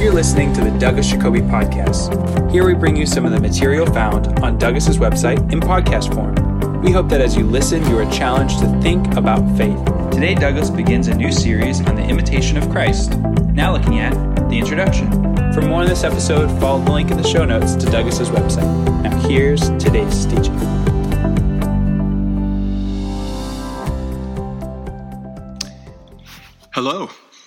You're listening to the Douglas Jacoby Podcast. Here we bring you some of the material found on Douglas's website in podcast form. We hope that as you listen, you are challenged to think about faith. Today, Douglas begins a new series on the imitation of Christ, now looking at the introduction. For more on this episode, follow the link in the show notes to Douglas's website. Now here's today's teaching. Hello.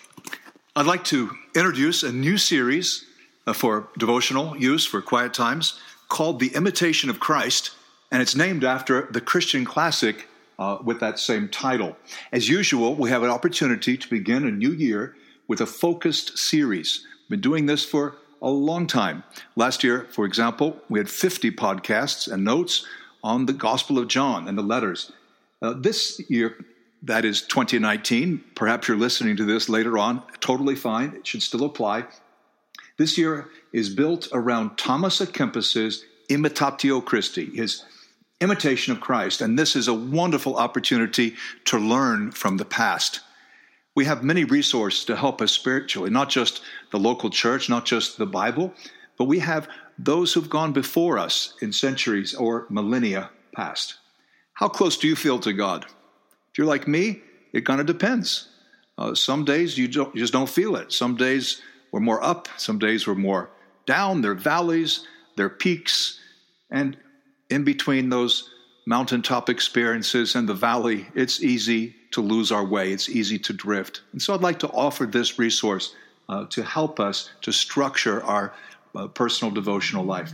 I'd like to introduce a new series for devotional use for quiet times called The Imitation of Christ, and it's named after the Christian classic with that same title. As usual, we have an opportunity to begin a new year with a focused series. We've been doing this for a long time. Last year, for example, we had 50 podcasts and notes on the Gospel of John and the letters. This year, that is 2019. Perhaps you're listening to this later on. Totally fine. It should still apply. This year is built around Thomas à Kempis's Imitatio Christi, his imitation of Christ. And this is a wonderful opportunity to learn from the past. We have many resources to help us spiritually, not just the local church, not just the Bible, but we have those who've gone before us in centuries or millennia past. How close do you feel to God? If you're like me, it kind of depends. Some days you just don't feel it. Some days we're more up. Some days we're more down. There are valleys, there are peaks. And in between those mountaintop experiences and the valley, it's easy to lose our way. It's easy to drift. And so I'd like to offer this resource to help us to structure our personal devotional life.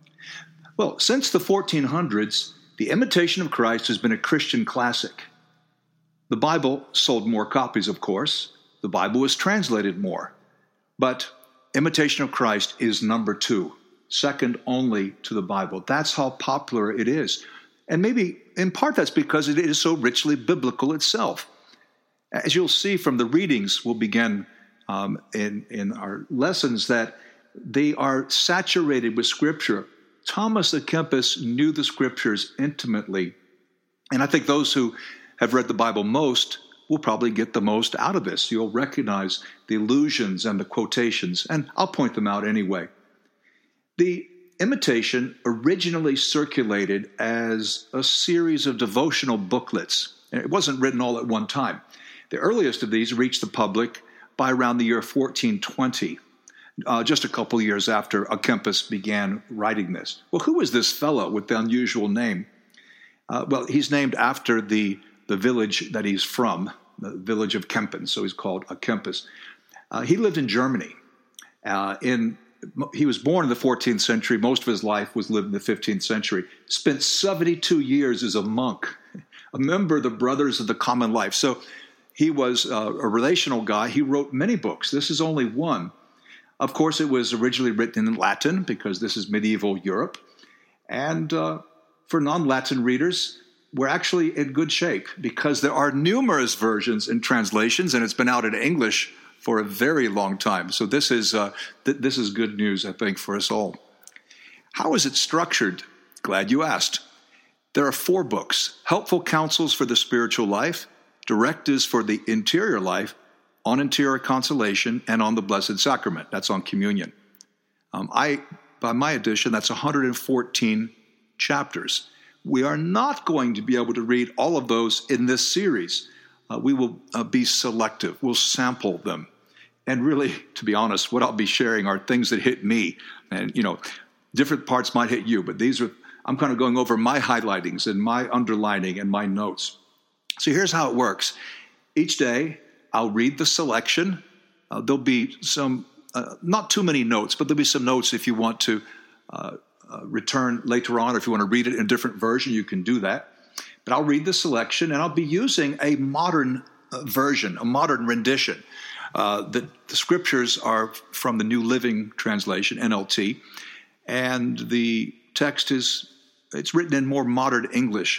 Well, since the 1400s, the Imitation of Christ has been a Christian classic. The Bible sold more copies, of course. The Bible was translated more. But Imitation of Christ is number 2, second only to the Bible. That's how popular it is. And maybe in part that's because it is so richly biblical itself. As you'll see from the readings we'll begin in our lessons, that they are saturated with Scripture. Thomas à Kempis knew the Scriptures intimately. And I think those who have read the Bible most will probably get the most out of this. You'll recognize the allusions and the quotations, and I'll point them out anyway. The Imitation originally circulated as a series of devotional booklets. It wasn't written all at one time. The earliest of these reached the public by around the year 1420, just a couple years after à Kempis began writing this. Well, who is this fellow with the unusual name? Well, he's named after the village that he's from, the village of Kempen, so he's called à Kempis. He lived in Germany. He was born in the 14th century. Most of his life was lived in the 15th century. Spent 72 years as a monk, a member of the Brothers of the Common Life. So he was a relational guy. He wrote many books. This is only one. Of course, it was originally written in Latin because this is medieval Europe. And for non-Latin readers, we're actually in good shape because there are numerous versions and translations, and it's been out in English for a very long time. So this is good news, I think, for us all. How is it structured? Glad you asked. There are 4 books: Helpful Counsels for the Spiritual Life, Directives for the Interior Life, On Interior Consolation, and On the Blessed Sacrament. That's on communion. By my edition, that's 114 chapters. We are not going to be able to read all of those in this series. We will be selective. We'll sample them. And really, to be honest, what I'll be sharing are things that hit me. And, different parts might hit you, but I'm kind of going over my highlightings and my underlining and my notes. So here's how it works. Each day, I'll read the selection. There'll be some, not too many notes, but there'll be some notes if you want to return later on, or if you want to read it in a different version, you can do that. But I'll read the selection, and I'll be using a modern version, a modern rendition. The Scriptures are from the New Living Translation, NLT, and the text it's written in more modern English.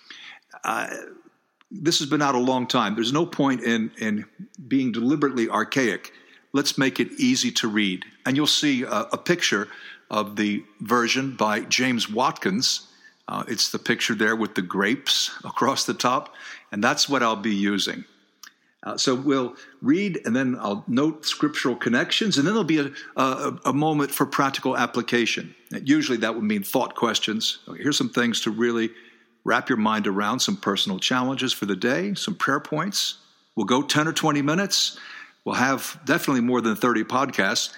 This has been out a long time. There's no point in being deliberately archaic. Let's make it easy to read. And you'll see a picture of the version by James Watkins. It's the picture there with the grapes across the top, and that's what I'll be using. So we'll read, and then I'll note scriptural connections, and then there'll be a moment for practical application. And usually that would mean thought questions. Here's some things to really wrap your mind around, some personal challenges for the day, some prayer points. We'll go 10 or 20 minutes. We'll have definitely more than 30 podcasts.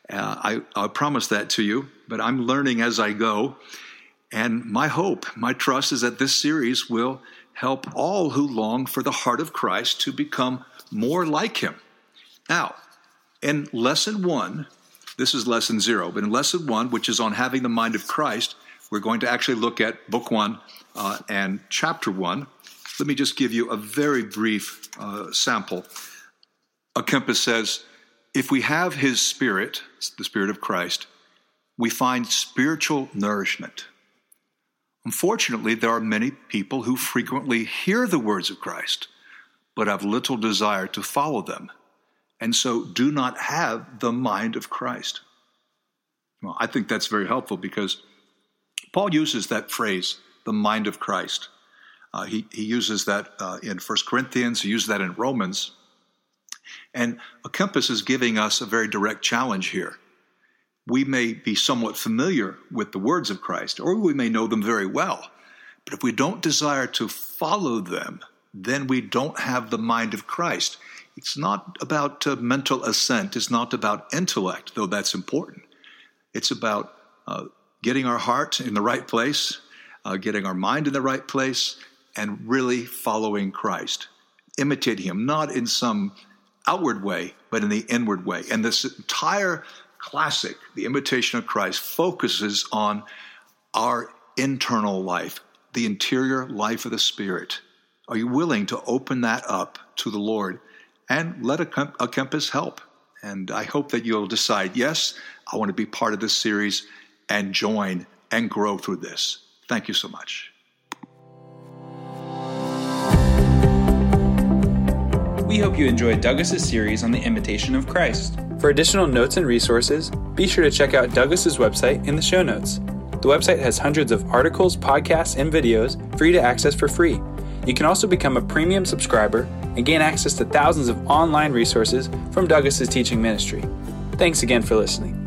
I promise that to you, but I'm learning as I go. And my hope, my trust is that this series will help all who long for the heart of Christ to become more like him. Now, in lesson 1, this is lesson 0, but in lesson 1, which is on having the mind of Christ, we're going to actually look at book 1 and chapter 1. Let me just give you a very brief sample. Kempis says, if we have his Spirit, the Spirit of Christ, we find spiritual nourishment. Unfortunately, there are many people who frequently hear the words of Christ, but have little desire to follow them, and so do not have the mind of Christ. Well, I think that's very helpful because Paul uses that phrase, the mind of Christ. He uses that in 1 Corinthians, he uses that in Romans. And Kempis is giving us a very direct challenge here. We may be somewhat familiar with the words of Christ, or we may know them very well. But if we don't desire to follow them, then we don't have the mind of Christ. It's not about mental assent. It's not about intellect, though that's important. It's about getting our heart in the right place, getting our mind in the right place, and really following Christ. Imitating him, not in some outward way, but in the inward way. And this entire classic, The Imitation of Christ, focuses on our internal life, the interior life of the Spirit. Are you willing to open that up to the Lord and let Kempis help? And I hope that you'll decide, yes, I want to be part of this series and join and grow through this. Thank you so much. We hope you enjoyed Douglas's series on the Imitation of Christ. For additional notes and resources, be sure to check out Douglas's website in the show notes. The website has hundreds of articles, podcasts, and videos for you to access for free. You can also become a premium subscriber and gain access to thousands of online resources from Douglas's teaching ministry. Thanks again for listening.